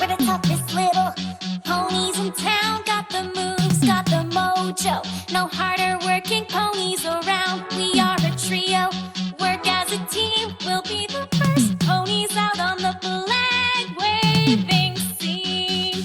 We're the toughest little ponies in town. Got the moves, got the mojo. No harder working ponies around. We are a trio. Work as a team. We'll be the first ponies out on the flag waving scene.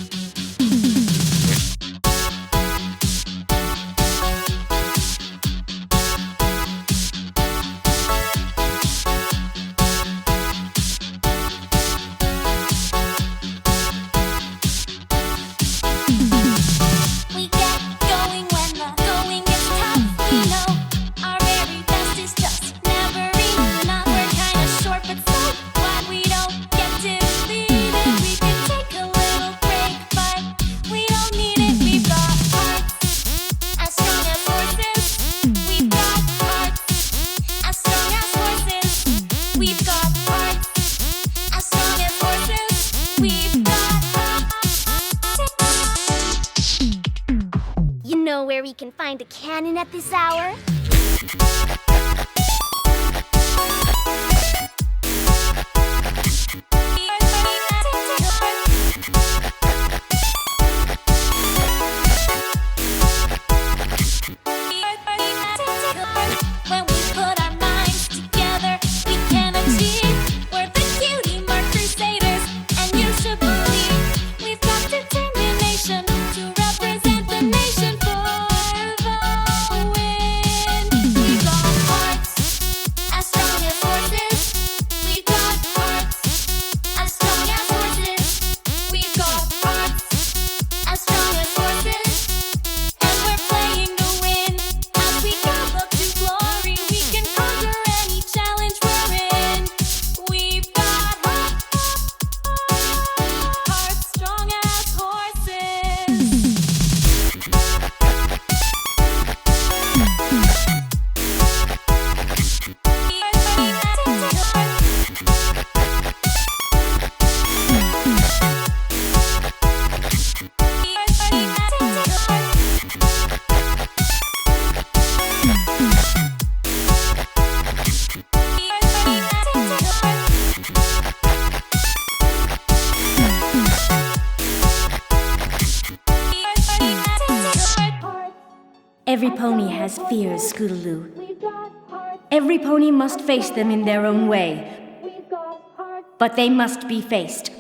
We get going when the going gets tough. We know our very best is just never enough. We're kinda short, but so glad we don't get defeated. We can take a little break, but we don't need it. We've got hearts as strong as horses. We've got hearts as strong as horses. We've got hearts as strong as horses. We've got hearts. You know where we can find a cannon at this hour? When we put our minds together, we can achieve. We're the Cutie Mark Crusaders, and you should believe we've got determination to represent the nation for the win. We've got hearts as strong as horses. We've got hearts as strong as horses. We've got hearts as strong as horses. And we're playing to win. As we gallop to glory, we can conquer any challenge we're in. We've got hearts strong as horses. Every pony has fears, Scootaloo. Every pony must face them in their own way. But they must be faced.